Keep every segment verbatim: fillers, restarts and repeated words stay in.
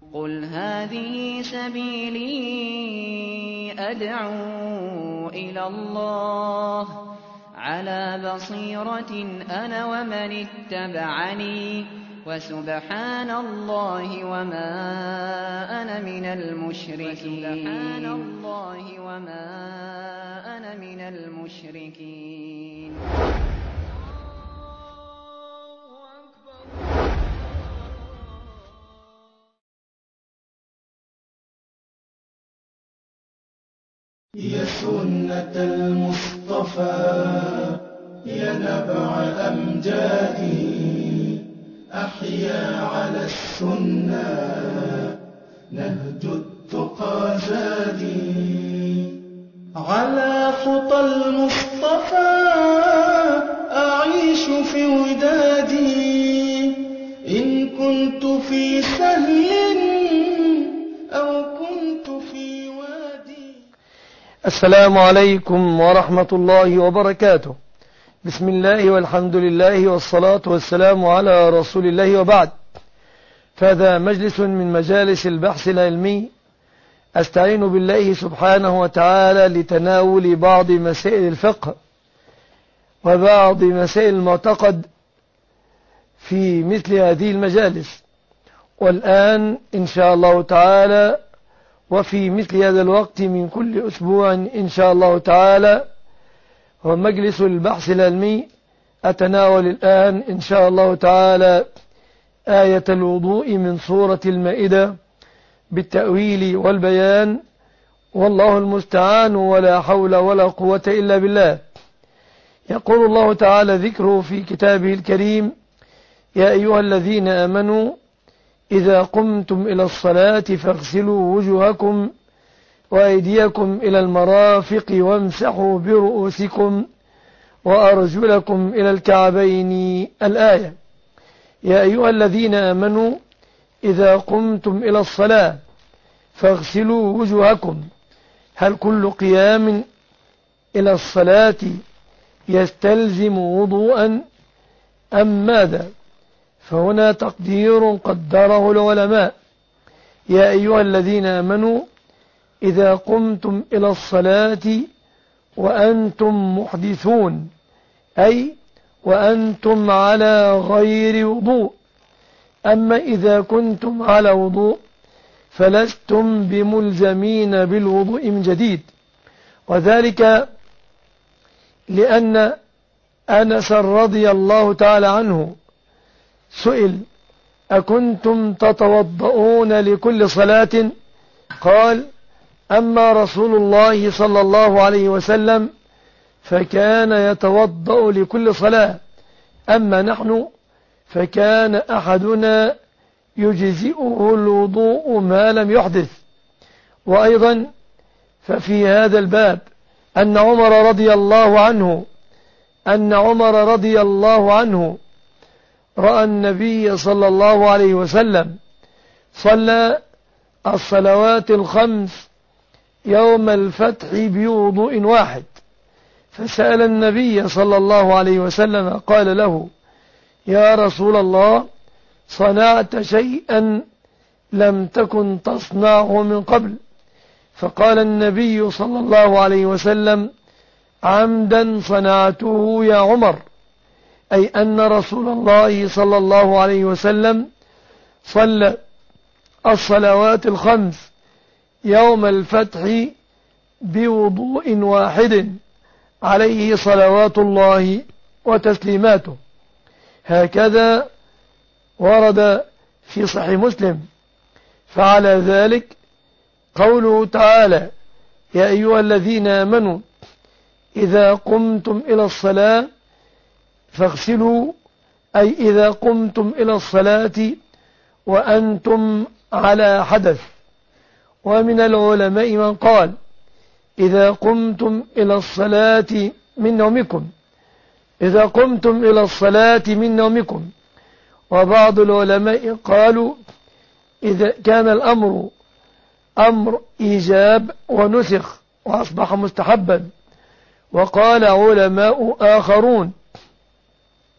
قُلْ هَٰذِهِ سَبِيلِي أَدْعُو إِلَى اللَّهِ ۚ عَلَىٰ بَصِيرَةٍ أَنَا وَمَنِ اتَّبَعَنِي ۖ وَسُبْحَانَ اللَّهِ وَمَا أَنَا مِنَ الْمُشْرِكِينَ. يا سنة المصطفى يا نبع أمجادي، أحيا على السنة نهج التقى زادي. على خطى المصطفى أعيش في ودادي، إن كنت في سهل أو كنت في وادي. السلام عليكم ورحمة الله وبركاته. بسم الله والحمد لله والصلاة والسلام على رسول الله، وبعد. فهذا مجلس من مجالس البحث العلمي أستعين بالله سبحانه وتعالى لتناول بعض مسائل الفقه وبعض مسائل المعتقد في مثل هذه المجالس. والآن إن شاء الله تعالى وفي مثل هذا الوقت من كل أسبوع إن شاء الله تعالى هو مجلس البحث العلمي، أتناول الآن إن شاء الله تعالى آية الوضوء من سورة المائدة بالتأويل والبيان، والله المستعان، ولا حول ولا قوة إلا بالله. يقول الله تعالى ذكره في كتابه الكريم: يا أيها الذين آمنوا إذا قمتم إلى الصلاة فاغسلوا وجوهكم وأيديكم إلى المرافق وامسحوا برؤوسكم وأرجلكم إلى الكعبين. الآية. يا أيها الذين آمنوا إذا قمتم إلى الصلاة فاغسلوا وجوهكم. هل كل قيام إلى الصلاة يستلزم وضوءا أم ماذا؟ فهنا تقدير قدره العلماء: يا أيها الذين آمنوا إذا قمتم إلى الصلاة وأنتم محدثون، أي وأنتم على غير وضوء. أما إذا كنتم على وضوء فلستم بملزمين بالوضوء من جديد، وذلك لأن أنس رضي الله تعالى عنه سئل: أكنتم تتوضؤون لكل صلاة؟ قال: أما رسول الله صلى الله عليه وسلم فكان يتوضأ لكل صلاة، أما نحن فكان أحدنا يجزئه الوضوء ما لم يحدث. وأيضا ففي هذا الباب أن عمر رضي الله عنه أن عمر رضي الله عنه رأى النبي صلى الله عليه وسلم صلى الصلوات الخمس يوم الفتح بوضوء واحد، فسأل النبي صلى الله عليه وسلم قال له: يا رسول الله، صنعت شيئا لم تكن تصنعه من قبل؟ فقال النبي صلى الله عليه وسلم: عمدا صنعته يا عمر، أي أن رسول الله صلى الله عليه وسلم صلى الصلوات الخمس يوم الفتح بوضوء واحد عليه صلوات الله وتسليماته. هكذا ورد في صحيح مسلم. فعلى ذلك قوله تعالى: يا أيها الذين آمنوا إذا قمتم إلى الصلاة فاغسلوا، أي إذا قمتم إلى الصلاة وأنتم على حدث. ومن العلماء من قال: إذا قمتم إلى الصلاة من نومكم إذا قمتم إلى الصلاة من نومكم وبعض العلماء قالوا: إذا كان الأمر أمر إيجاب ونسخ وأصبح مستحبا. وقال علماء آخرون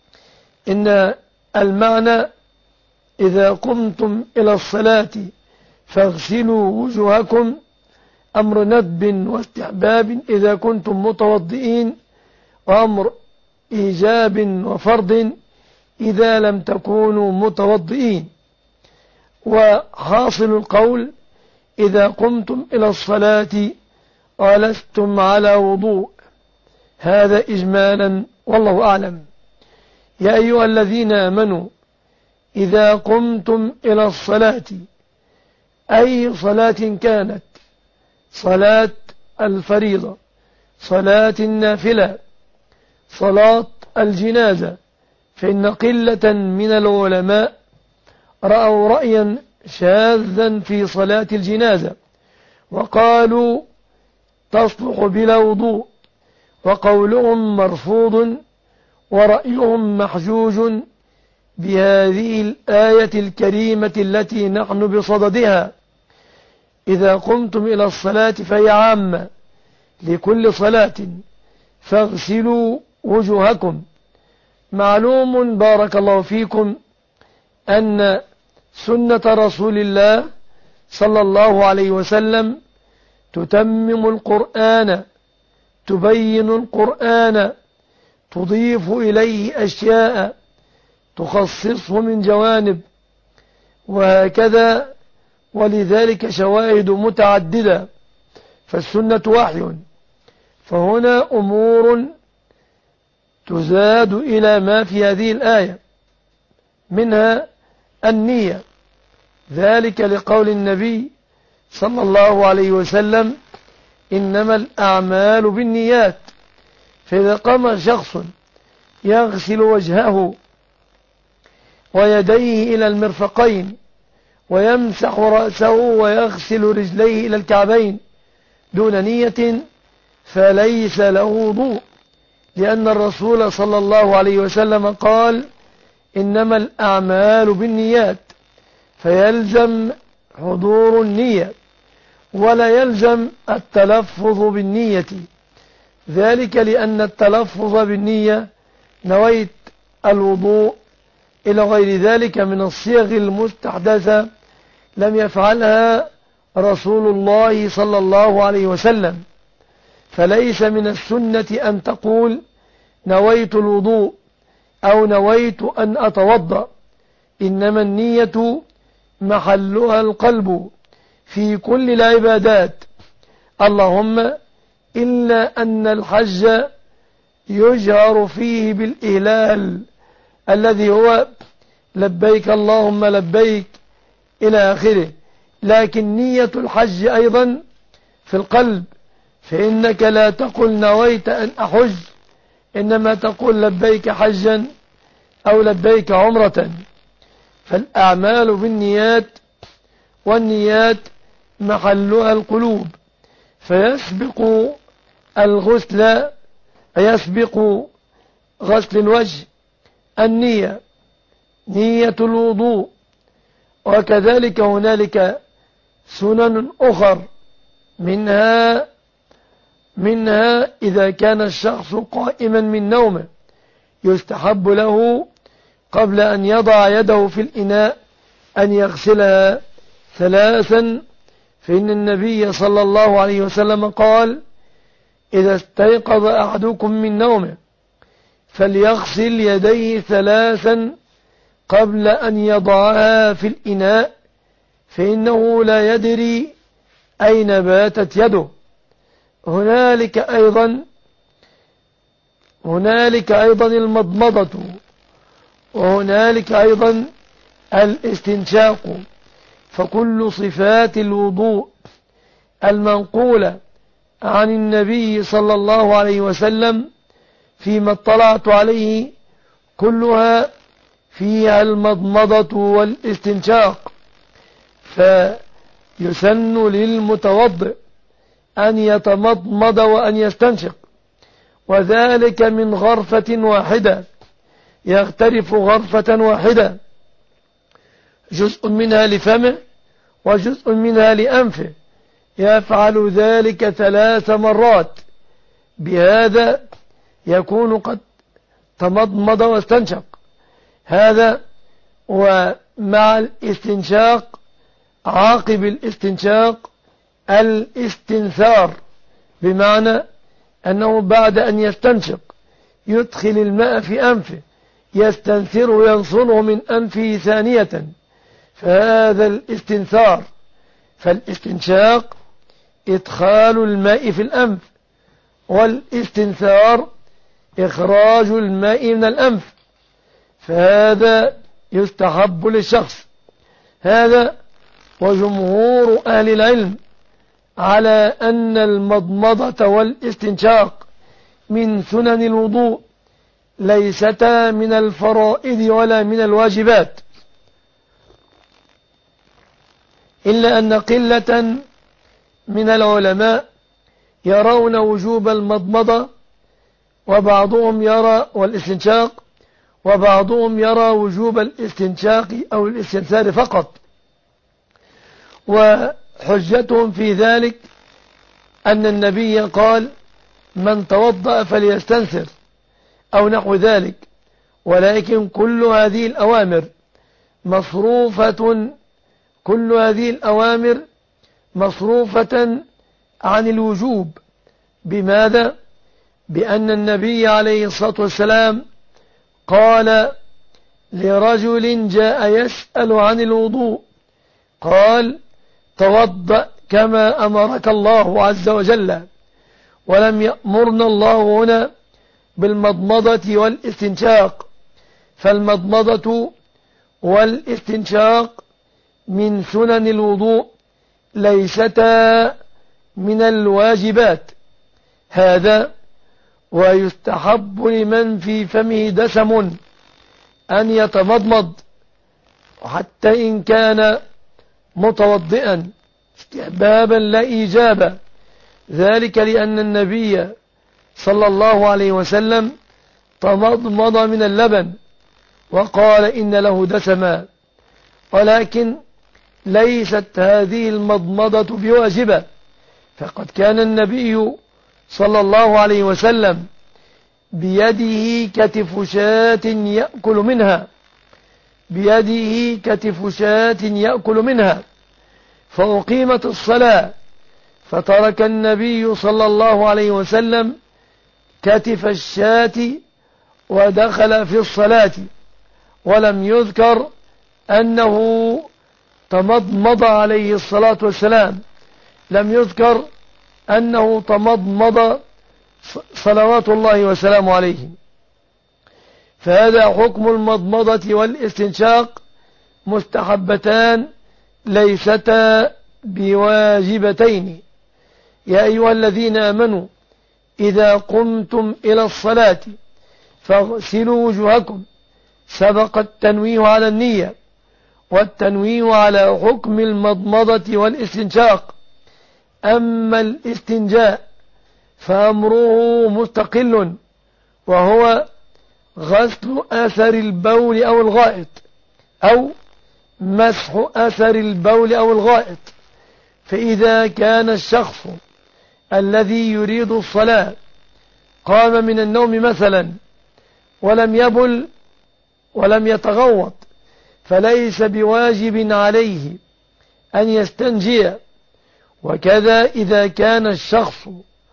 إن المعنى إذا قمتم إلى الصلاة فاغسلوا وجوهكم أمر ندب واستحباب إذا كنتم متوضئين، وأمر إيجاب وفرض إذا لم تكونوا متوضئين. وحاصل القول إذا قمتم إلى الصلاة ولستم على وضوء. هذا إجمالا والله أعلم. يا أيها الذين آمنوا إذا قمتم إلى الصلاة، أي صلاة كانت، صلاة الفريضة، صلاة النافلة، صلاة الجنازة، فإن قلة من العلماء رأوا رأيا شاذا في صلاة الجنازة وقالوا تصلح بلا وضوء، وقولهم مرفوض ورأيهم محجوج بهذه الآية الكريمة التي نحن بصددها. إذا قمتم إلى الصلاة فهي عامة لكل صلاة، فاغسلوا وجوهكم. معلوم بارك الله فيكم أن سنة رسول الله صلى الله عليه وسلم تتمم القرآن، تبين القرآن، تضيف إليه أشياء تخصصه من جوانب، وهكذا، ولذلك شواهد متعددة، فالسنة وحي. فهنا أمور تزاد إلى ما في هذه الآية، منها النية، ذلك لقول النبي صلى الله عليه وسلم إنما الأعمال بالنيات. فإذا قام شخص يغسل وجهه ويديه إلى المرفقين ويمسح رأسه ويغسل رجليه إلى الكعبين دون نية فليس له وضوء، لأن الرسول صلى الله عليه وسلم قال إنما الأعمال بالنيات، فيلزم حضور النية ولا يلزم التلفظ بالنية، ذلك لأن التلفظ بالنية نويت الوضوء إلى غير ذلك من الصيغ المستحدثة لم يفعلها رسول الله صلى الله عليه وسلم. فليس من السنة أن تقول نويت الوضوء أو نويت أن أتوضأ، إنما النية محلها القلب في كل العبادات، اللهم إلا أن الحج يجهر فيه بالإهلال الذي هو لبيك اللهم لبيك إلى آخره، لكن نية الحج أيضا في القلب، فإنك لا تقل نويت أن أحج، إنما تقول لبيك حجا أو لبيك عمرة. فالأعمال بالنيات، والنيات محلها القلوب، فيسبق الغسل، يسبق غسل الوجه النية، نية الوضوء. وكذلك هنالك سنن أخر، منها منها إذا كان الشخص قائما من نومه يستحب له قبل أن يضع يده في الإناء أن يغسلها ثلاثا، فإن النبي صلى الله عليه وسلم قال إذا استيقظ أحدكم من نومه فليغسل يديه ثلاثا قبل أن يضعها في الإناء، فإنه لا يدري أين باتت يده. هنالك أيضا هنالك أيضا المضمضة، وهنالك أيضا الاستنشاق. فكل صفات الوضوء المنقولة عن النبي صلى الله عليه وسلم فيما اطلعت عليه كلها فيها المضمضة والاستنشاق، فيسن للمتوضئ أن يتمضمض وأن يستنشق، وذلك من غرفة واحدة، يغترف غرفة واحدة، جزء منها لفمه وجزء منها لأنفه، يفعل ذلك ثلاث مرات، بهذا يكون قد تمضمض واستنشق. هذا ومع الاستنشاق عقب الاستنشاق الاستنثار، بمعنى أنه بعد أن يستنشق يدخل الماء في أنفه يستنثره وينصله من أنفه ثانية، فهذا الاستنثار. فالاستنشاق إدخال الماء في الأنف، والاستنثار إخراج الماء من الأنف، فهذا يستحب للشخص. هذا وجمهور أهل العلم على أن المضمضة والاستنشاق من سنن الوضوء، ليستا من الفرائض ولا من الواجبات، إلا أن قلة من العلماء يرون وجوب المضمضة وبعضهم يرى والاستنشاق، وبعضهم يرى وجوب الاستنشاق أو الاستنثار فقط. وحجتهم في ذلك أن النبي قال: من توضأ فليستنثر أو نحو ذلك. ولكن كل هذه الأوامر مصروفة كل هذه الأوامر مصروفة عن الوجوب. بماذا؟ بأن النبي عليه الصلاة والسلام قال لرجل جاء يسأل عن الوضوء، قال: توضأ كما أمرك الله عز وجل. ولم يأمرنا الله هنا بالمضمضة والاستنشاق، فالمضمضة والاستنشاق من سنن الوضوء، ليستا من الواجبات. هذا ويستحب لمن في فمه دسم أن يتمضمض حتى إن كان متوضئا، استحبابا لا إيجابا، ذلك لأن النبي صلى الله عليه وسلم تمضمض من اللبن وقال إن له دسما، ولكن ليست هذه المضمضة بواجبة، فقد كان النبي صلى الله عليه وسلم بيده كتف شاة يأكل منها بيده كتف شاة يأكل منها فأقيمت الصلاة، فترك النبي صلى الله عليه وسلم كتف الشاة ودخل في الصلاة، ولم يذكر أنه تمضمض عليه الصلاة والسلام، لم يذكر أنه تمضمض صلوات الله وسلامه عليه. فهذا حكم المضمضة والاستنشاق، مستحبتان ليستا بواجبتين. يا أيها الذين آمنوا إذا قمتم إلى الصلاة فاغسلوا وجوهكم. سبق التنويه على النية، والتنويه على حكم المضمضة والاستنشاق. أما الاستنجاء فأمره مستقل، وهو غسل أثر البول أو الغائط، أو مسح أثر البول أو الغائط. فإذا كان الشخص الذي يريد الصلاة قام من النوم مثلا ولم يبل ولم يتغوط، فليس بواجب عليه أن يستنجي. وكذا إذا كان الشخص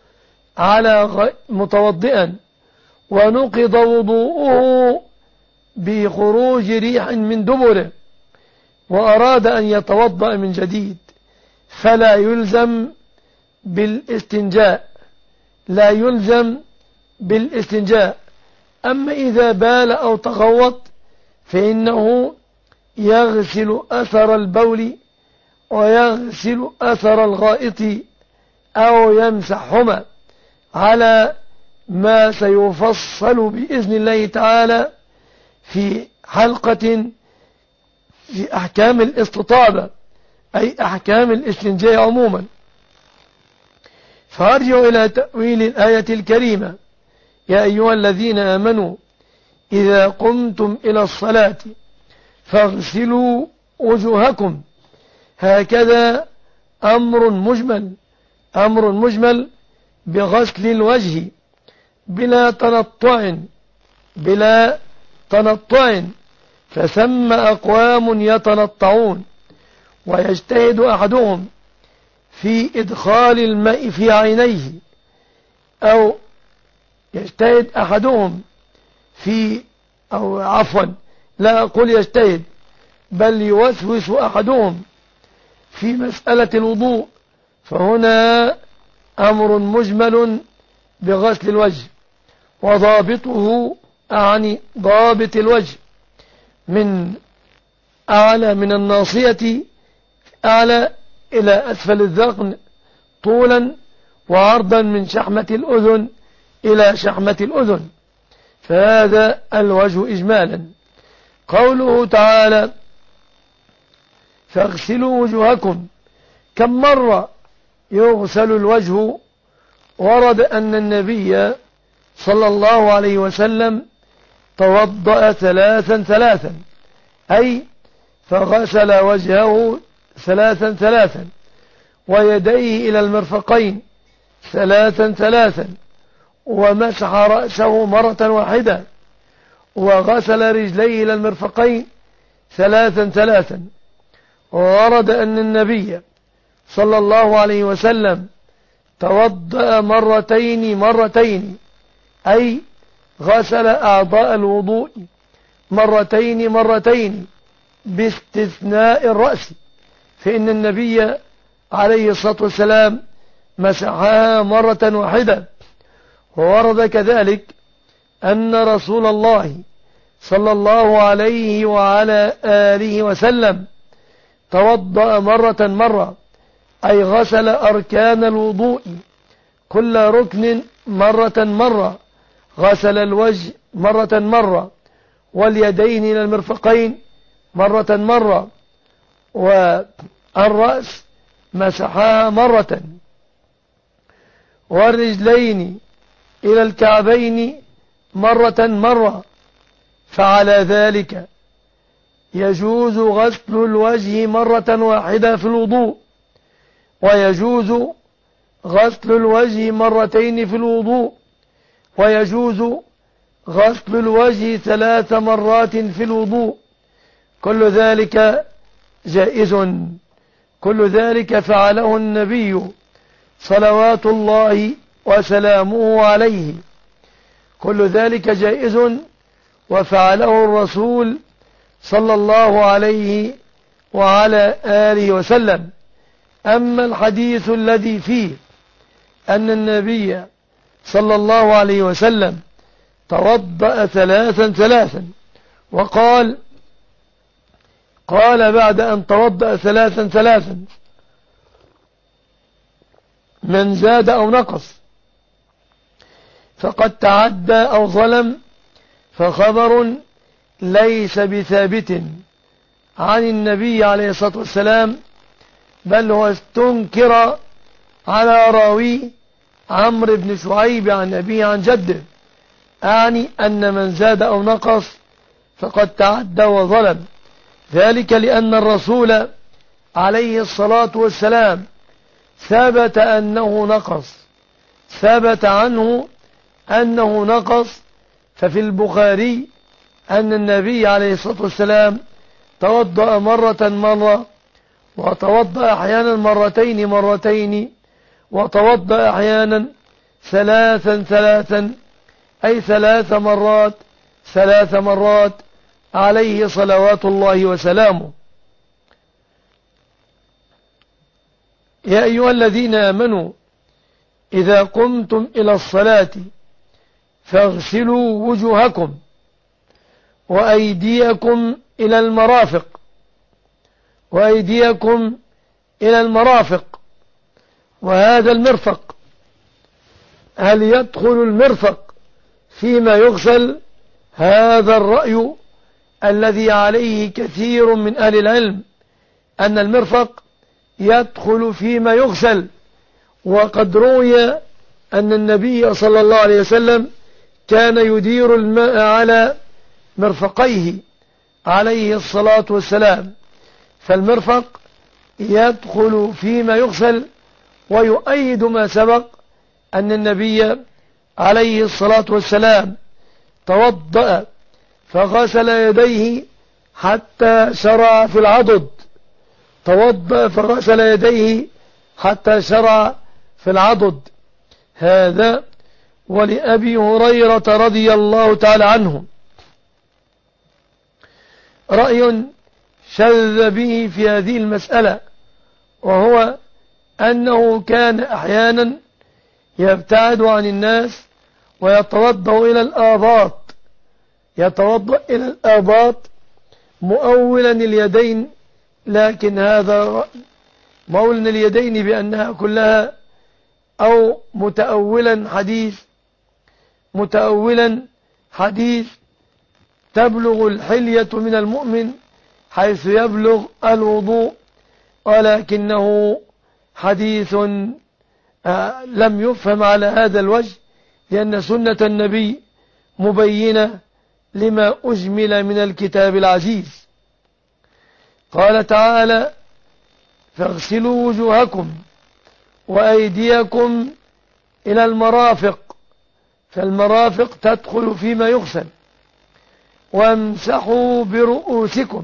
على متوضئا ونقض وضوءه بخروج ريح من دبره وأراد أن يتوضأ من جديد، فلا يلزم بالاستنجاء لا يلزم بالاستنجاء. أما إذا بال أو تغوط فإنه يغسل أثر البول ويغسل أثر الغائط أو يمسحهما، على ما سيفصل بإذن الله تعالى في حلقة في أحكام الاستطابة، أي أحكام الاستنجاء عموما. فارجع إلى تأويل الآية الكريمة: يا أيها الذين آمنوا إذا قمتم إلى الصلاة فاغسلوا وجوهكم. هكذا أمر مجمل أمر مجمل بغسل الوجه بلا تنطع بلا تنطع فثم أقوام يتنطعون، ويجتهد أحدهم في إدخال الماء في عينيه، أو يجتهد أحدهم في أو عفوا لا أقول يجتهد، بل يوسوس أحدهم في مسألة الوضوء، فهنا أمر مجمل بغسل الوجه، وضابطه أعني ضابط الوجه من أعلى من الناصية أعلى إلى أسفل الذقن طولا وعرضا من شحمة الأذن إلى شحمة الأذن، فهذا الوجه إجمالا. قوله تعالى فاغسلوا وجوهكم، كم مرة يغسل الوجه؟ ورد أن النبي صلى الله عليه وسلم توضأ ثلاثا ثلاثا، أي فغسل وجهه ثلاثا ثلاثا، ويديه إلى المرفقين ثلاثا ثلاثا، ومسح رأسه مرة واحدة، وغسل رجليه إلى المرفقين ثلاثا ثلاثا. ورد أن النبي صلى الله عليه وسلم توضأ مرتين مرتين، أي غسل أعضاء الوضوء مرتين مرتين باستثناء الرأس، فإن النبي عليه الصلاة والسلام مسحها مرة واحدة. وورد كذلك أن رسول الله صلى الله عليه وعلى آله وسلم توضأ مرة مرة، أي غسل أركان الوضوء كل ركن مرة مرة، غسل الوجه مرة مرة، واليدين إلى المرفقين مرة مرة، والرأس مسحها مرة، والرجلين إلى الكعبين مرة مرة. فعلى ذلك يجوز غسل الوجه مرة واحدة في الوضوء، ويجوز غسل الوجه مرتين في الوضوء، ويجوز غسل الوجه ثلاث مرات في الوضوء، كل ذلك جائز، كل ذلك فعله النبي صلوات الله وسلامه عليه، كل ذلك جائز وفعله الرسول صلى الله عليه وعلى آله وسلم. أما الحديث الذي فيه أن النبي صلى الله عليه وسلم توضأ ثلاثا ثلاثا، وقال قال بعد أن توضأ ثلاثا ثلاثا من زاد أو نقص فقد تعدى أو ظلم، فخبر ليس بثابت عن النبي عليه الصلاة والسلام، بل هو استنكر على راوي عمرو بن شعيب عن أبيه عن جده، أعني أن من زاد أو نقص فقد تعدى وظلم، ذلك لأن الرسول عليه الصلاة والسلام ثبت أنه نقص، ثبت عنه أنه نقص. ففي البخاري أن النبي عليه الصلاة والسلام توضأ مرة مرة، وتوضأ أحيانا مرتين مرتين، وتوضأ أحيانا ثلاثا ثلاثا، أي ثلاث مرات ثلاث مرات عليه صلوات الله وسلامه. يا أيها الذين آمنوا إذا قمتم إلى الصلاة فاغسلوا وجوهكم وأيديكم إلى المرافق، وأيديكم إلى المرافق. وهذا المرفق، هل يدخل المرفق فيما يغسل؟ هذا الرأي الذي عليه كثير من أهل العلم، أن المرفق يدخل فيما يغسل. وقد روي أن النبي صلى الله عليه وسلم كان يدير الماء على مرفقيه عليه الصلاة والسلام، فالمرفق يدخل فيما يغسل. ويؤيد ما سبق أن النبي عليه الصلاة والسلام توضأ فغسل يديه حتى شرع في العضد، توضأ فغسل يديه حتى شرع في العضد. هذا ولأبي هريرة رضي الله تعالى عنه رأي شذ به في هذه المسألة، وهو أنه كان أحيانا يبتعد عن الناس ويتوضأ إلى الآباط يتوضأ إلى الآباط مؤولا اليدين، لكن هذا مؤولا اليدين بأنها كلها أو متأولا حديث متأولا حديث تبلغ الحلية من المؤمن حيث يبلغ الوضوء، ولكنه حديث آه لم يفهم على هذا الوجه، لأن سنة النبي مبينة لما أجمل من الكتاب العزيز. قال تعالى: فاغسلوا وجوهكم وأيديكم إلى المرافق، فالمرافق تدخل فيما يغسل، وامسحوا برؤوسكم.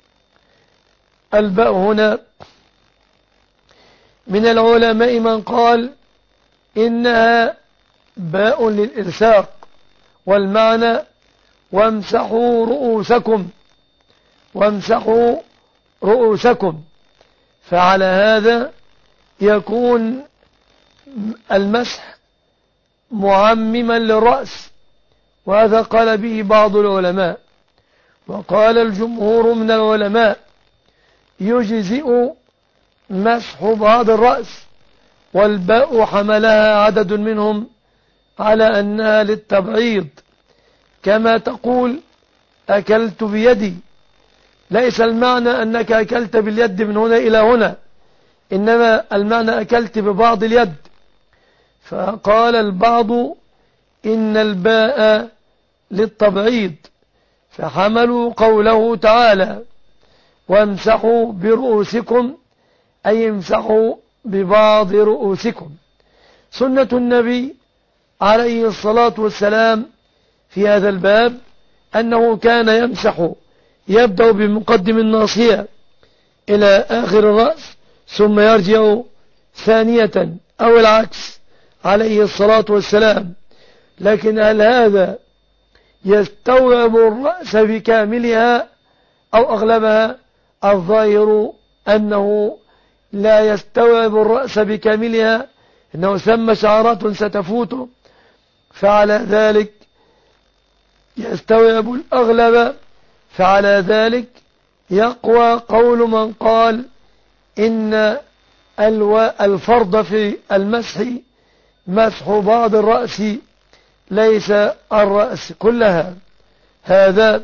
الباء هنا من العلماء من قال إنها باء للإلصاق، والمعنى وامسحوا رؤوسكم وامسحوا رؤوسكم، فعلى هذا يكون المسح معمما للرأس، وهذا قال به بعض العلماء. وقال الجمهور من العلماء يجزئ مسح بعض الرأس، والباء حملها عدد منهم على أنها للتبعيض، كما تقول أكلت بيدي، ليس المعنى أنك أكلت باليد من هنا إلى هنا، إنما المعنى أكلت ببعض اليد. فقال البعض إن الباء للتبعيض، فحملوا قوله تعالى وامسحوا برؤوسكم أي امسحوا ببعض رؤوسكم. سنة النبي عليه الصلاة والسلام في هذا الباب أنه كان يمسح، يبدأ بمقدم الناصية إلى آخر الرأس ثم يرجع ثانية أو العكس عليه الصلاة والسلام. لكن هل هذا يستوعب الرأس بكاملها أو أغلبها؟ الظاهر أنه لا يستوعب الرأس بكاملها، إنه ثم شعرات ستفوت، فعلى ذلك يستوعب الأغلب، فعلى ذلك يقوى قول من قال إن الفرض في المسح مسح بعض الرأس ليس الرأس كلها. هذا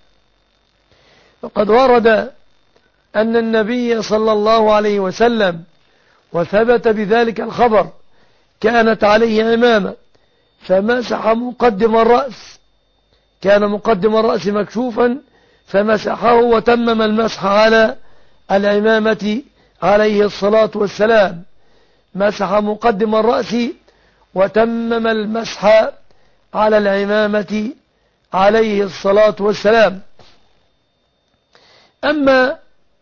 وقد ورد أن النبي صلى الله عليه وسلم وثبت بذلك الخبر كانت عليه عمامة فمسح مقدم الرأس، كان مقدم الرأس مكشوفا فمسحه وتمم المسح على العمامة عليه الصلاة والسلام، مسح مقدم الرأس وتمم المسح على العمامة عليه الصلاة والسلام. أما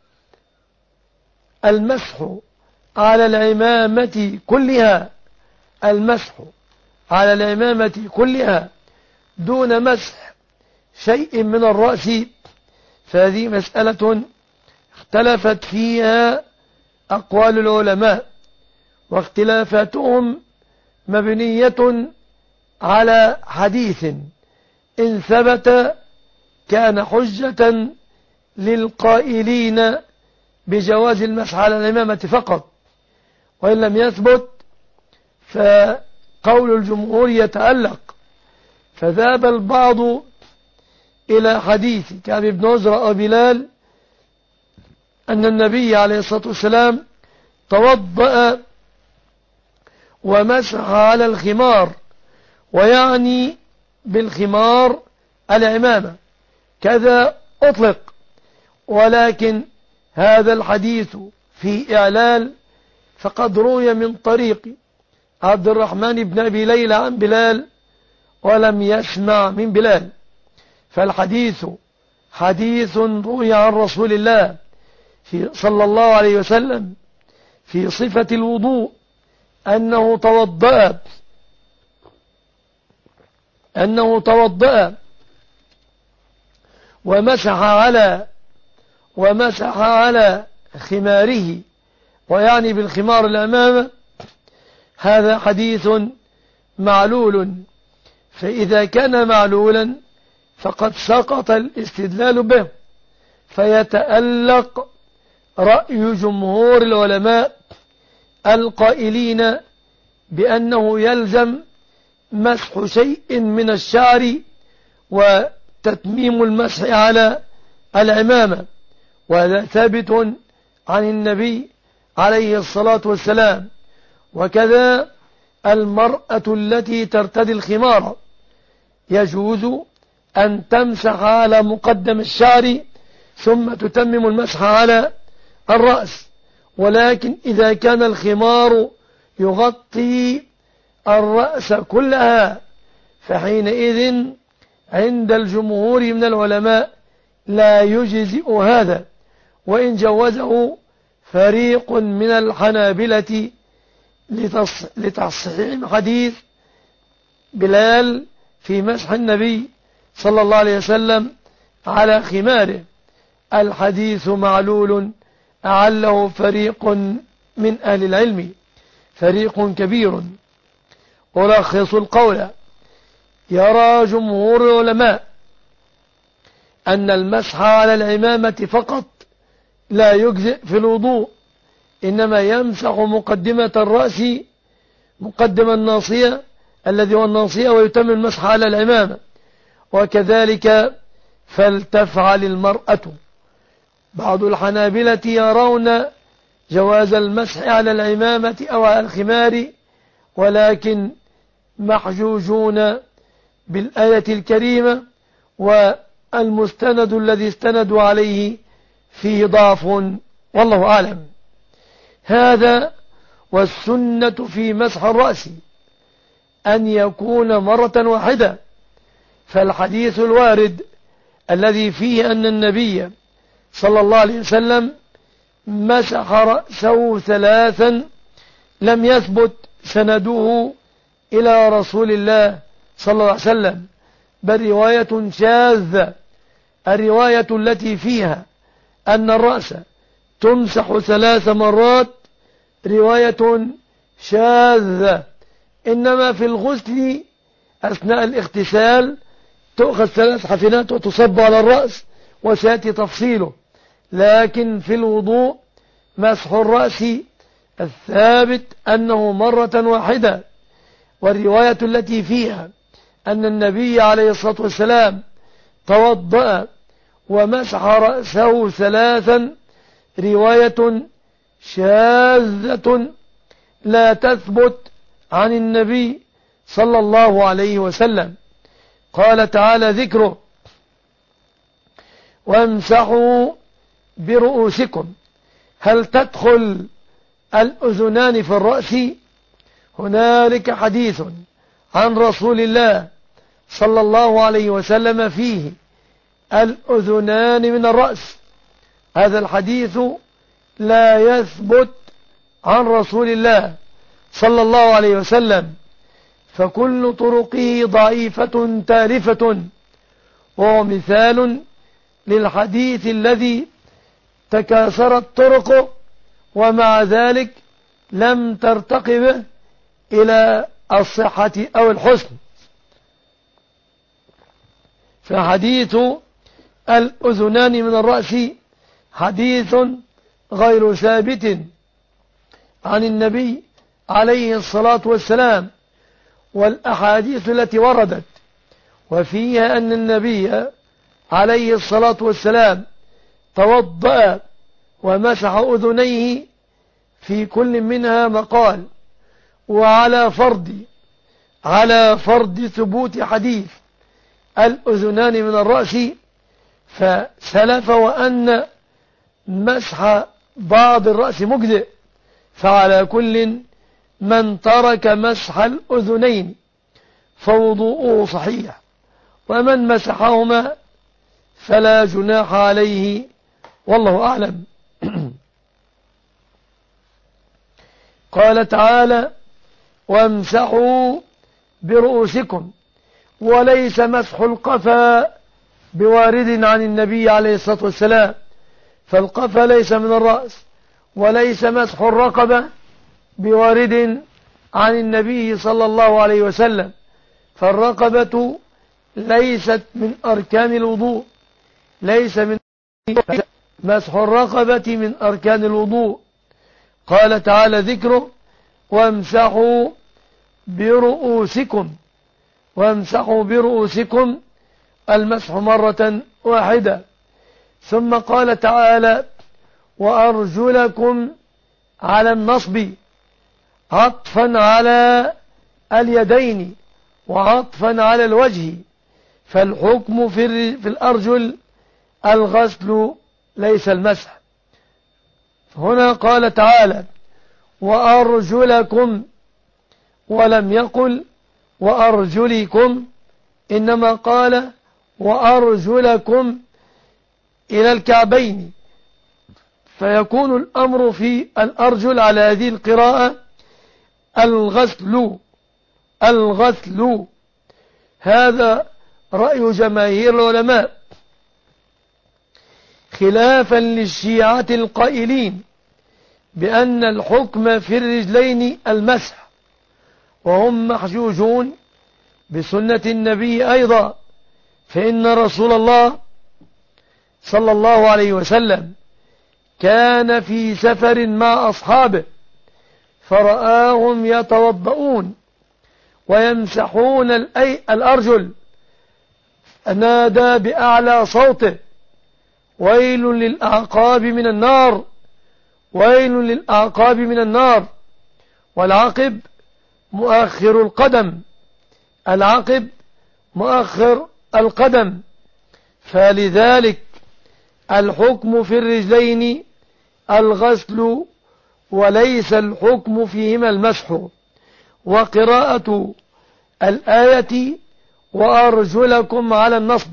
المسح على العمامة كلها المسح على العمامة كلها دون مسح شيء من الرأس، فهذه مسألة اختلفت فيها أقوال العلماء، واختلافاتهم مبنية على حديث إن ثبت كان حجة للقائلين بجواز المسح على العمامة فقط، وإن لم يثبت فقول الجمهور يتألق. فذهب البعض إلى حديث كعب بن عزرة وبلال أن النبي عليه الصلاة والسلام توضأ ومسح على الخمار، ويعني بالخمار العمامة، كذا أطلق، ولكن هذا الحديث في إعلال، فقد روي من طريق عبد الرحمن بن أبي ليلى عن بلال ولم يسمع من بلال، فالحديث حديث روي عن رسول الله في صلى الله عليه وسلم في صفة الوضوء أنه توضأ أنه توضأ ومسح على ومسح على خماره، ويعني بالخمار الأمامة، هذا حديث معلول. فإذا كان معلولا فقد سقط الاستدلال به، فيتألق رأي جمهور العلماء القائلين بأنه يلزم مسح شيء من الشعر وتتميم المسح على العمامة، وهذا ثابت عن النبي عليه الصلاة والسلام. وكذا المرأة التي ترتدي الخمار يجوز أن تمسح على مقدم الشعر ثم تتمم المسح على الرأس، ولكن إذا كان الخمار يغطي الرأس كلها فحينئذ عند الجمهور من العلماء لا يجزئ هذا، وإن جوزه فريق من الحنابلة لتصحيح حديث بلال في مسح النبي صلى الله عليه وسلم على خماره. الحديث معلول أعله فريق من أهل العلم، فريق كبير. ألخص القول: يرى جمهور العلماء أن المسح على العمامة فقط لا يجزئ في الوضوء، إنما يمسح مقدمة الرأس، مقدم الناصية الذي هو الناصية، ويتم المسح على العمامة، وكذلك فلتفعل المرأة. بعض الحنابلة يرون جواز المسح على العمامة أو على الخمار، ولكن محجوجون بالآية الكريمة، والمستند الذي استندوا عليه فيه ضعف، والله أعلم. هذا والسنة في مسح الرأس أن يكون مرة واحدة، فالحديث الوارد الذي فيه أن النبي صلى الله عليه وسلم مسح رأسه ثلاثا لم يثبت سنده إلى رسول الله صلى الله عليه وسلم، بل رواية شاذة. الرواية التي فيها أن الرأس تمسح ثلاث مرات رواية شاذة، إنما في الغسل أثناء الاغتسال تؤخذ ثلاث حفنات وتصب على الرأس، وسيأتي تفصيله. لكن في الوضوء مسح الرأس الثابت أنه مرة واحدة. والرواية التي فيها أن النبي عليه الصلاة والسلام توضأ ومسح رأسه ثلاثا رواية شاذة لا تثبت عن النبي صلى الله عليه وسلم. قال تعالى ذكره: وامسحوا برؤوسكم. هل تدخل الأذنان في الرأس؟ هنالك حديث عن رسول الله صلى الله عليه وسلم فيه الأذنان من الرأس. هذا الحديث لا يثبت عن رسول الله صلى الله عليه وسلم، فكل طرقه ضعيفة تالفة، وهو مثال للحديث الذي تكاثرت طرقه ومع ذلك لم ترتقي به إلى الصحة أو الحسن. فحديث الأذنان من الرأس حديث غير ثابت عن النبي عليه الصلاة والسلام. والأحاديث التي وردت وفيها أن النبي عليه الصلاة والسلام توضأ ومسح أذنيه في كل منها مقال، وعلى فرض على فرض ثبوت حديث الأذنان من الرأس فسلف وأن مسح بعض الرأس مجزئ، فعلى كل من ترك مسح الأذنين فوضوءه صحيح، ومن مسحهما فلا جناح عليه، والله أعلم. قال تعالى وامسحوا برؤوسكم، وليس مسح القفا بوارد عن النبي عليه الصلاة والسلام، فالقفا ليس من الرأس، وليس مسح الرقبة بوارد عن النبي صلى الله عليه وسلم، فالرقبة ليست من أركان الوضوء، ليس من مسح الرقبة من أركان الوضوء. قال تعالى ذكره وامسحوا برؤوسكم، وامسحوا برؤوسكم المسح مرة واحدة. ثم قال تعالى وأرجلكم على النصب، عطفا على اليدين وعطفا على الوجه، فالحكم في في الأرجل الغسل ليس المسح. هنا قال تعالى وأرجلكم، ولم يقل وأرجلكم، إنما قال وأرجلكم إلى الكعبين، فيكون الأمر في الأرجل على هذه القراءة الغسل الغسل. هذا رأي جماهير العلماء، خلافا للشيعة القائلين بأن الحكم في الرجلين المسح، وهم محجوجون بسنة النبي أيضا، فإن رسول الله صلى الله عليه وسلم كان في سفر مع أصحابه فرآهم يتوضؤون ويمسحون الأرجل، نادى بأعلى صوته ويل للأعقاب من النار، ويل للأعقاب من النار. والعقب مؤخر القدم، العقب مؤخر القدم، فلذلك الحكم في الرجلين الغسل وليس الحكم فيهما المسح. وقراءة الآية وأرجلكم على النصب،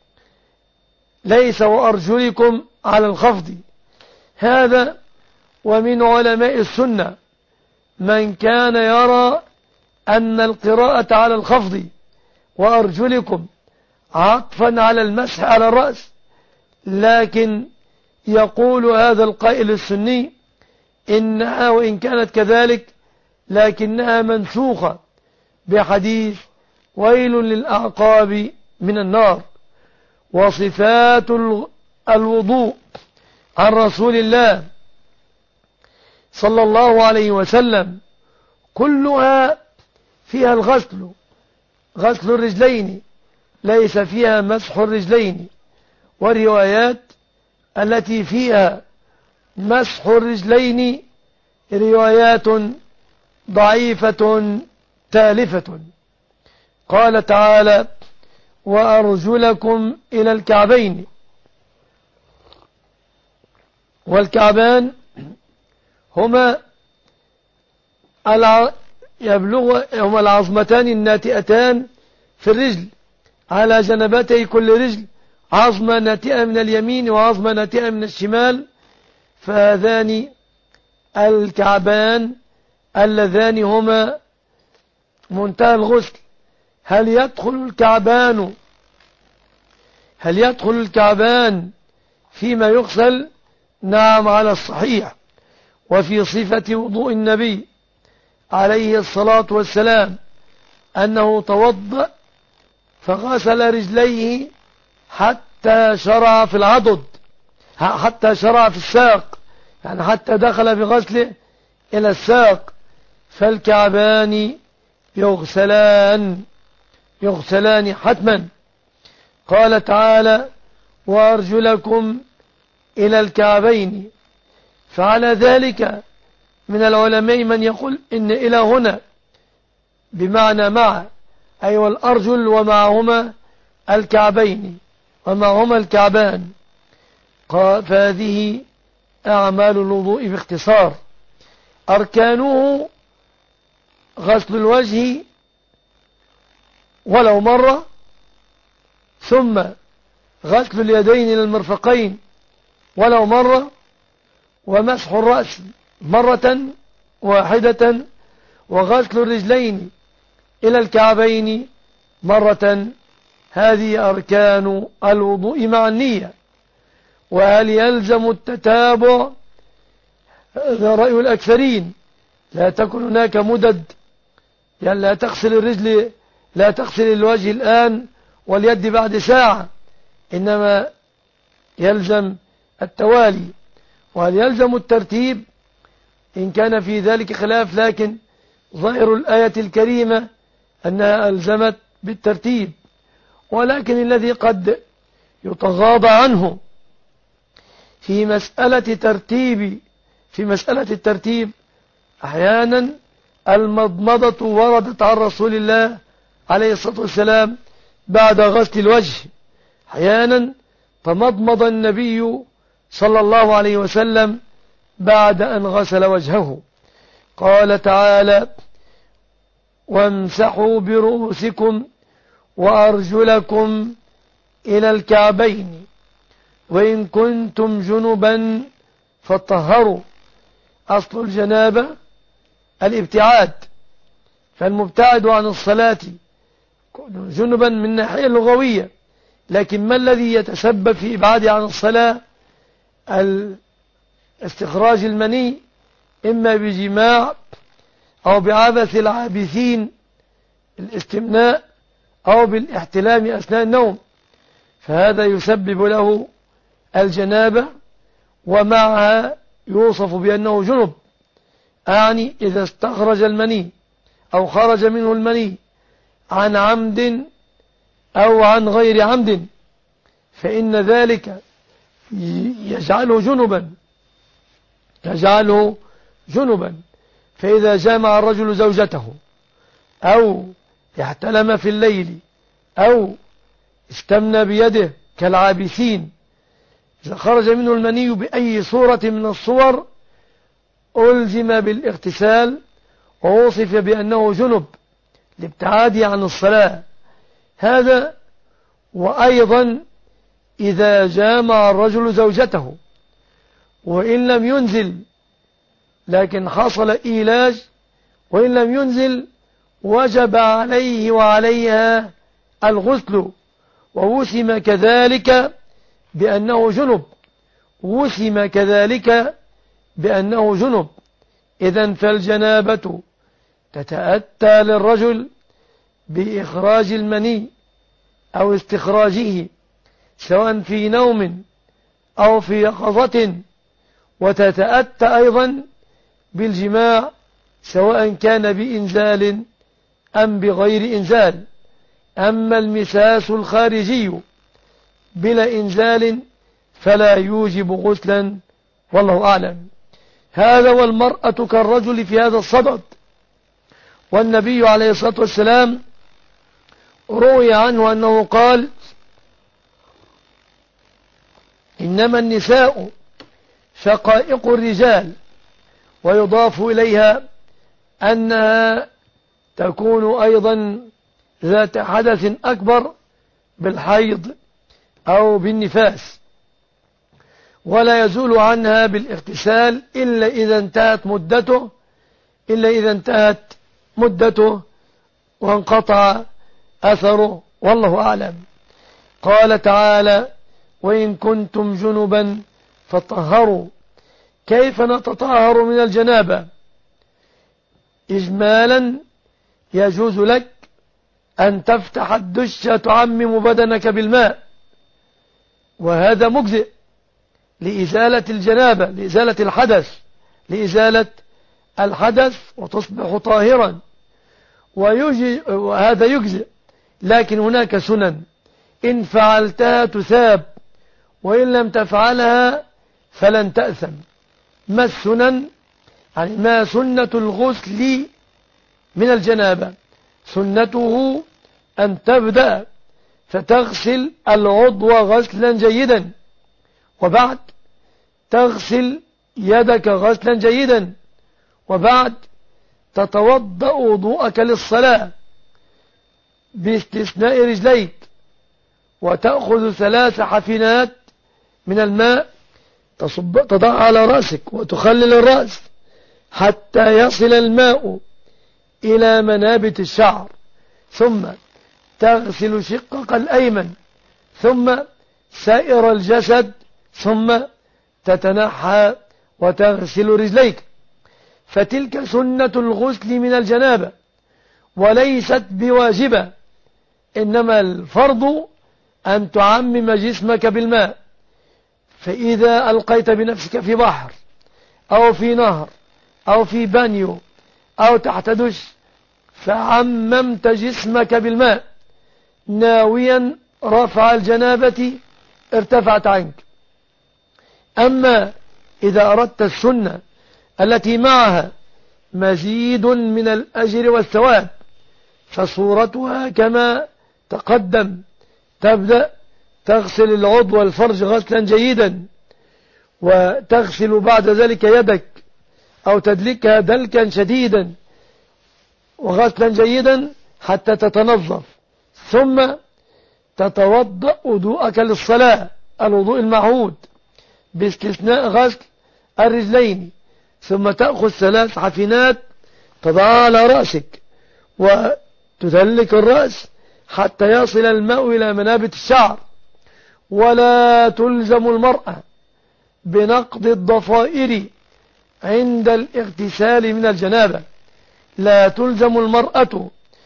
ليس وأرجلكم على الخفض. هذا ومن علماء السنة من كان يرى أن القراءة على الخفض وأرجلكم عطفا على المسح على الرأس، لكن يقول هذا القائل السني إنها وإن كانت كذلك لكنها منسوخة بحديث ويل للأعقاب من النار. وصفات الوضوء عن رسول الله صلى الله عليه وسلم كلها فيها الغسل، غسل الرجلين، ليس فيها مسح الرجلين. والروايات التي فيها مسح الرجلين روايات ضعيفة تالفة. قال تعالى وأرجلكم إلى الكعبين، والكعبان هما الع... يبلغ هما العظمتان الناتئتان في الرجل، على جنبتي كل رجل عظمة ناتئة من اليمين وعظمة ناتئة من الشمال، فهذان الكعبان اللذان هما منتهى الغسل. هل يدخل الكعبان هل يدخل الكعبان فيما يغسل؟ نعم على الصحيح. وفي صفة وضوء النبي عليه الصلاة والسلام أنه توضأ فغسل رجليه حتى شرع في العضد، حتى شرع في الساق، يعني حتى دخل بغسله إلى الساق. فالكعبان يغسلان يغسلان حتما. قال تعالى وأرجلكم إلى الكعبين، فعلى ذلك من العلماء من يقول إن إلى هنا بمعنى مع، أي والأرجل ومعهما الكعبين ومعهما الكعبان. فهذه أعمال الوضوء باختصار. أركانه غسل الوجه ولو مرة، ثم غسل اليدين إلى المرفقين ولو مرة، ومسح الرأس مرة، واحدة، وغسل الرجلين إلى الكعبين مرة. هذه أركان الوضوء مع النية. وهل يلزم التتابع؟ هذا رأي الأكثرين. لا تكن هناك مدد، يعني لا تغسل الرجل، لا تغسل الوجه الآن واليد بعد ساعة، إنما يلزم التوالي. وهل يلزم الترتيب؟ إن كان في ذلك خلاف، لكن ظاهر الآية الكريمة أنها ألزمت بالترتيب. ولكن الذي قد يتغاضى عنه في مسألة ترتيب في مسألة الترتيب أحيانا المضمضة وردت عن رسول الله عليه الصلاة والسلام بعد غسل الوجه. أحيانا تمضمض النبي صلى الله عليه وسلم بعد أن غسل وجهه. قال تعالى: وامسحوا برؤوسكم وأرجلكم إلى الكعبين وإن كنتم جنبا فطهروا. أصل الجنابة الابتعاد، فالمبتعد عن الصلاة جنبا من الناحية اللغوية، لكن ما الذي يتسبب في إبعاد عن الصلاة؟ استخراج المني، إما بجماع أو بعبث العابثين الاستمناء أو بالاحتلام أثناء النوم، فهذا يسبب له الجنابة، ومعها يوصف بأنه جنب. أعني إذا استخرج المني أو خرج منه المني عن عمد أو عن غير عمد، فإن ذلك يجعله جنبا يجعله جنبا فإذا جامع الرجل زوجته أو يحتلم في الليل أو استمنى بيده كالعابثين، إذا خرج منه المني بأي صورة من الصور ألزم بالاغتسال ووصف بأنه جنب لابتعاده عن الصلاة. هذا. وأيضا إذا جامع الرجل زوجته وإن لم ينزل، لكن حصل إيلاج، وإن لم ينزل وجب عليه وعليها الغسل، ووسم كذلك بأنه جنب وسم كذلك بأنه جنب. إذن فالجنابة تتأتى للرجل بإخراج المني أو استخراجه سواء في نوم أو في يقظة، وتتأتى أيضا بالجماع سواء كان بإنزال أم بغير إنزال. أما المساس الخارجي بلا إنزال فلا يوجب غسلا، والله أعلم. هذا. والمرأة كالرجل في هذا الصدد. والنبي عليه الصلاة والسلام روي عنه أنه قال: إنما النساء شقائق الرجال. ويضاف إليها أنها تكون أيضا ذات حدث أكبر بالحيض أو بالنفاس، ولا يزول عنها بالاغتسال إلا إذا انتهت مدته إلا إذا انتهت مدته وانقطع أثره، والله أعلم. قال تعالى: وإن كنتم جنبا فطهروا. كيف نتطهر من الجنابة؟ إجمالا يجوز لك أن تفتح الدش تعمم بدنك بالماء، وهذا مجزئ لإزالة الجنابة، لإزالة الحدث لإزالة الحدث وتصبح طاهرا، وهذا يجزئ. لكن هناك سنن إن فعلتها تثاب، وإن لم تفعلها فلن تأثم. ما السنن؟ يعني ما سنة الغسل من الجنابة؟ سنته أن تبدأ فتغسل العضو غسلا جيدا، وبعد تغسل يدك غسلا جيدا، وبعد تتوضأ وضوءك للصلاة باستثناء رجليك، وتأخذ ثلاث حفنات من الماء تصب تضع على رأسك وتخلل الرأس حتى يصل الماء إلى منابت الشعر، ثم تغسل شقك الأيمن، ثم سائر الجسد، ثم تتنحى وتغسل رجليك. فتلك سنة الغسل من الجنابة وليست بواجبة، إنما الفرض أن تعمم جسمك بالماء. فإذا ألقيت بنفسك في بحر أو في نهر أو في بانيو أو تحت دش فعممت جسمك بالماء ناويا رفع الجنابة ارتفعت عنك. أما إذا أردت السنة التي معها مزيد من الأجر والثواب فصورتها كما تقدم: تبدأ تغسل العضو والفرج غسلا جيدا، وتغسل بعد ذلك يدك أو تدلكها دلكا شديدا وغسلا جيدا حتى تتنظف، ثم تتوضأ وضوءك للصلاة الوضوء المعهود باستثناء غسل الرجلين، ثم تأخذ ثلاث حفنات تضعها على رأسك وتدلك الرأس حتى يصل الماء إلى منابت الشعر. ولا تلزم المرأة بنقض الضفائر عند الاغتسال من الجنابة، لا تلزم المرأة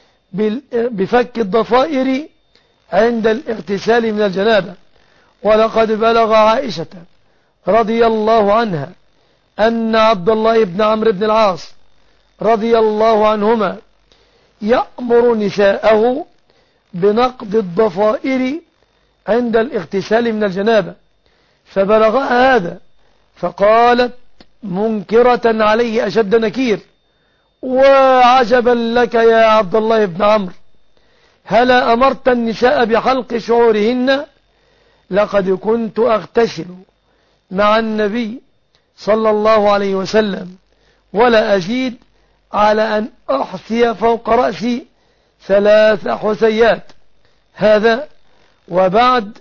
بفك الضفائر عند الاغتسال من الجنابة. ولقد بلغ عائشة رضي الله عنها أن عبد الله بن عمرو بن العاص رضي الله عنهما يأمر نساءه بنقض الضفائر عند الاغتسال من الجنابة، فبلغها هذا فقالت منكرة عليه أشد نكير: وعجبا لك يا عبد الله بن عمرو، هلا أمرت النساء بحلق شعورهن؟ لقد كنت أغتسل مع النبي صلى الله عليه وسلم ولا أزيد على أن أحثي فوق رأسي ثلاث حثيات. هذا وبعد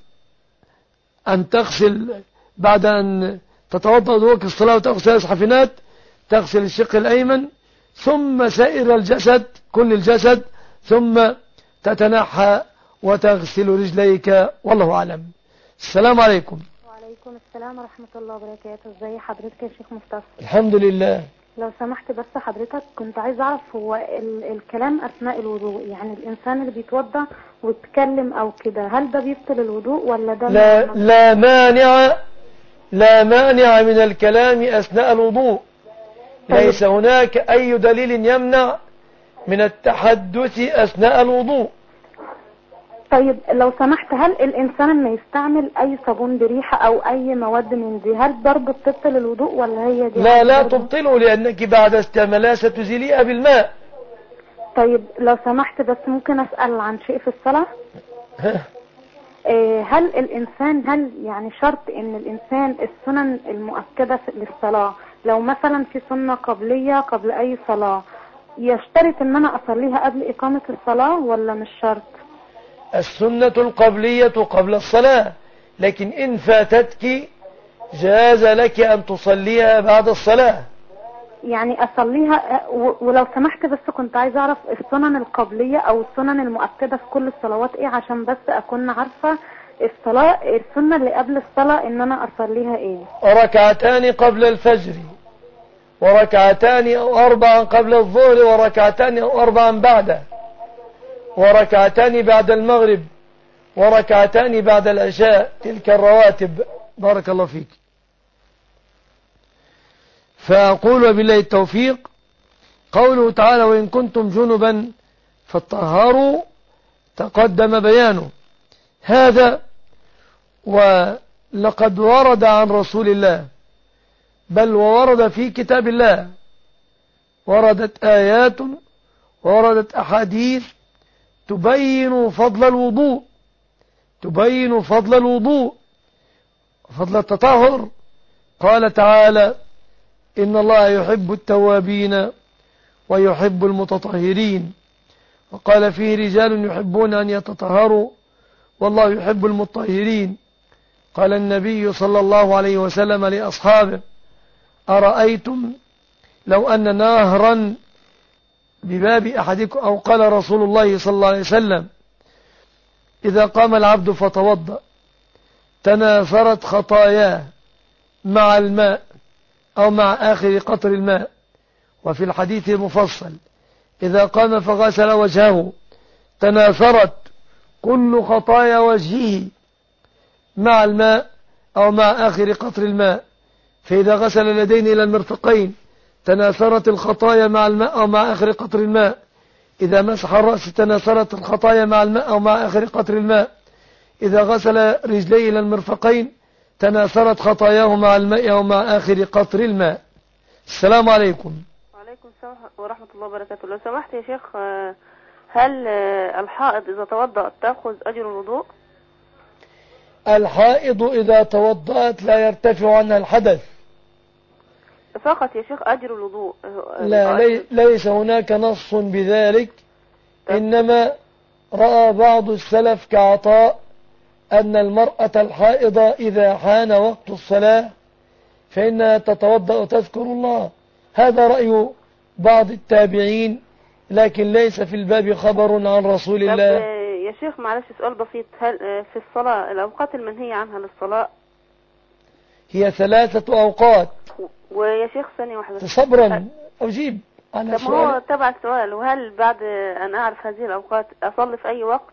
أن تغسل، بعد أن تتوضأ وضوءك الصلاة وتأخذ ثلاث حفنات، تغسل الشق الأيمن ثم سائر الجسد كل الجسد، ثم تتنحى وتغسل رجليك، والله أعلم. السلام عليكم. وعليكم السلام ورحمة الله وبركاته. ازي حضرتك يا شيخ مصطفى؟ الحمد لله. لو سمحت بس حضرتك كنت عايز اعرف هو ال الكلام اثناء الوضوء، يعني الانسان اللي بيتوضا ويتكلم او كده، هل ده بيبطل الوضوء ولا ده؟ لا لا مانع لا مانع من الكلام اثناء الوضوء. ليس هناك اي دليل يمنع من التحدث اثناء الوضوء. طيب لو سمحت، هل الانسان لما يستعمل اي صابون بريحه او اي مواد من دي هل برضه بتبطل الوضوء ولا هي دي؟ لا لا تبطله، لانك بعد استعمالها ستزيليها بالماء. طيب لو سمحت بس ممكن اسال عن شيء في الصلاه؟ هل الانسان هل يعني شرط ان الانسان السنن المؤكده للصلاه لو مثلا في سنه قبليه قبل اي صلاه يشترط ان انا اصليها قبل اقامه الصلاه ولا مش شرط؟ السنة القبلية قبل الصلاة، لكن إن فاتتك جاز لك أن تصليها بعد الصلاة. يعني أصليها. ولو سمحت بس كنت عايز أعرف السنن القبلية أو السنن المؤكدة في كل الصلوات إيه، عشان بس أكون عارفة الصلاة السنة اللي قبل الصلاة إن أنا أصليها إيه. ركعتان قبل الفجر، وركعتان أو أربعا قبل الظهر، وركعتان أو أربعا بعده، وركعتان بعد المغرب، وركعتان بعد العشاء، تلك الرواتب. بارك الله فيك. فأقول وبالله التوفيق. قوله تعالى: وإن كنتم جنبا فاطهروا، تقدم بيانه هذا، ولقد ورد عن رسول الله، بل وورد في كتاب الله، وردت آيات ووردت أحاديث تبين فضل الوضوء تبين فضل الوضوء فضل التطهر. قال تعالى: إن الله يحب التوابين ويحب المتطهرين. وقال فيه: رجال يحبون أن يتطهروا والله يحب المطهرين. قال النبي صلى الله عليه وسلم لأصحابه: أرأيتم لو أن نهرا بباب أحدكم، أو قال رسول الله صلى الله عليه وسلم إذا قام العبد فتوضأ تناثرت خطاياه مع الماء أو مع آخر قطر الماء. وفي الحديث المفصل إذا قام فغسل وجهه تناثرت كل خطايا وجهه مع الماء أو مع آخر قطر الماء. فإذا غسل اليدين إلى المرفقين تناثرت الخطايا مع الماء أو مع آخر قطر الماء. إذا مسح الرأس تناثرت الخطايا مع الماء أو مع آخر قطر الماء. إذا غسل رجليه إلى المرفقين تناثرت خطاياه مع الماء أو مع آخر قطر الماء. السلام عليكم. وعليكم السلام ورحمة الله وبركاته. لو سمحت يا شيخ، هل الحائض إذا توضأت تأخذ أجر الوضوء؟ الحائض إذا توضأت لا يرتفع عنها الحدث فقط يا شيخ أجر الوضوء. لا لي ليس هناك نص بذلك. إنما رأى بعض السلف كعطاء أن المرأة الحائضة إذا حان وقت الصلاة فإنها تتوضأ وتذكر الله. هذا رأي بعض التابعين، لكن ليس في الباب خبر عن رسول الله. يا شيخ معلش سؤال بسيط، هل في الصلاة الأوقات المنهية عنها للصلاة هي ثلاثة أوقات؟ ويا شيخ ثانية واحدة صبرا أجيب على طب هو تبع السؤال، وهل بعد أن أعرف هذه الأوقات أصلي في أي وقت؟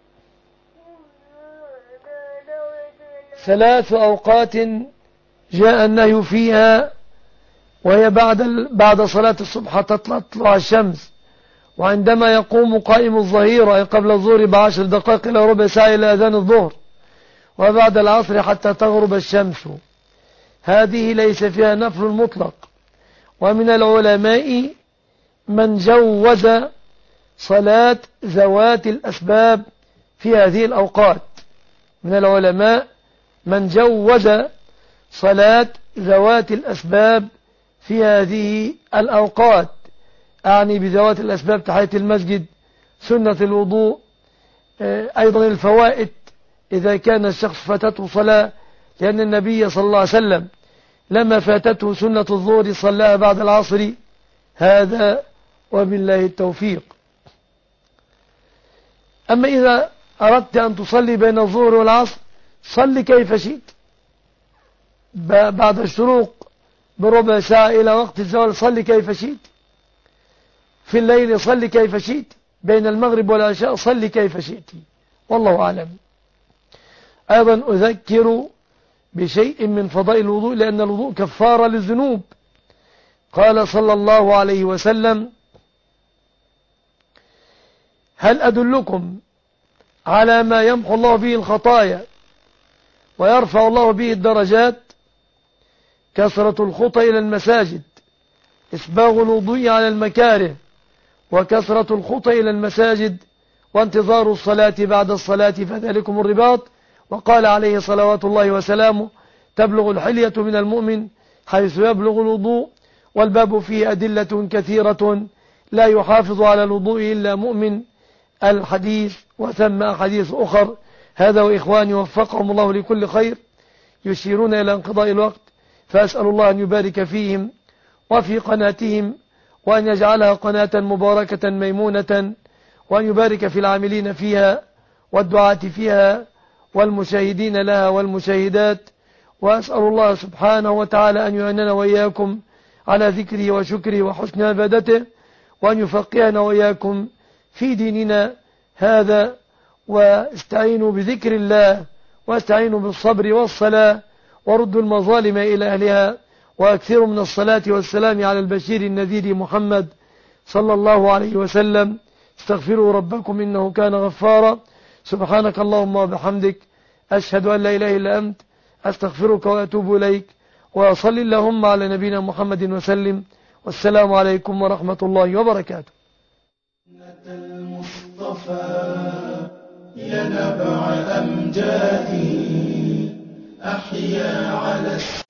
ثلاث أوقات جاء النهي فيها، وهي بعد بعد صلاة الصبح تطلع الشمس، وعندما يقوم قائم الظهيرة قبل الظهر بعشر دقائق إلى ربع ساعة إلى أذان الظهر، وبعد العصر حتى تغرب الشمس. هذه ليس فيها نفل مطلق. ومن العلماء من جوز صلاة ذوات الأسباب في هذه الأوقات. من العلماء من جوز صلاة ذوات الأسباب في هذه الأوقات، أعني بذوات الأسباب تحية المسجد، سنة الوضوء، أيضا الفوائد إذا كان الشخص فاتته صلاة، لأن النبي صلى الله عليه وسلم لما فاتته سنة الظهر صلاها بعد العصر. هذا وبالله التوفيق. أما إذا أردت أن تصلي بين الظهر والعصر صلي كيف شئت، بعد الشروق بربع ساعة إلى وقت الزوال صلي كيف شئت، في الليل صلي كيف شئت، بين المغرب والعشاء صلي كيف شئت، والله أعلم. أيضا أذكر بشيء من فضائل الوضوء، لأن الوضوء كفارة للذنوب. قال صلى الله عليه وسلم: هل أدلكم على ما يمحو الله به الخطايا ويرفع الله به الدرجات؟ كثرة الخطى إلى المساجد، إسباغ الوضوء على المكاره، وكثرة الخطى إلى المساجد، وانتظار الصلاة بعد الصلاة، فذلكم الرباط. وقال عليه صلوات الله وسلامه: تبلغ الحلية من المؤمن حيث يبلغ الوضوء. والباب فيه أدلة كثيرة، لا يحافظ على الوضوء إلا مؤمن. الحديث وثم أحاديث أخر. هذا وإخواني وفقهم الله لكل خير يشيرون إلى انقضاء الوقت، فأسأل الله أن يبارك فيهم وفي قناتهم، وأن يجعلها قناة مباركة ميمونة، وأن يبارك في العاملين فيها والدعاة فيها والمشاهدين لها والمشاهدات. وأسأل الله سبحانه وتعالى أن يعيننا وإياكم على ذكره وشكره وحسن عبادته، وأن يفقهنا وإياكم في ديننا هذا. واستعينوا بذكر الله، واستعينوا بالصبر والصلاة، وردوا المظالم إلى أهلها، وأكثروا من الصلاة والسلام على البشير النذير محمد صلى الله عليه وسلم. استغفروا ربكم إنه كان غفارا. سبحانك اللهم وبحمدك، أشهد أن لا إله إلا أنت، أستغفرك وأتوب إليك. وصل اللهم على نبينا محمد وسلم. والسلام عليكم ورحمة الله وبركاته. المصطفى يا نبع أمجادي أحيا على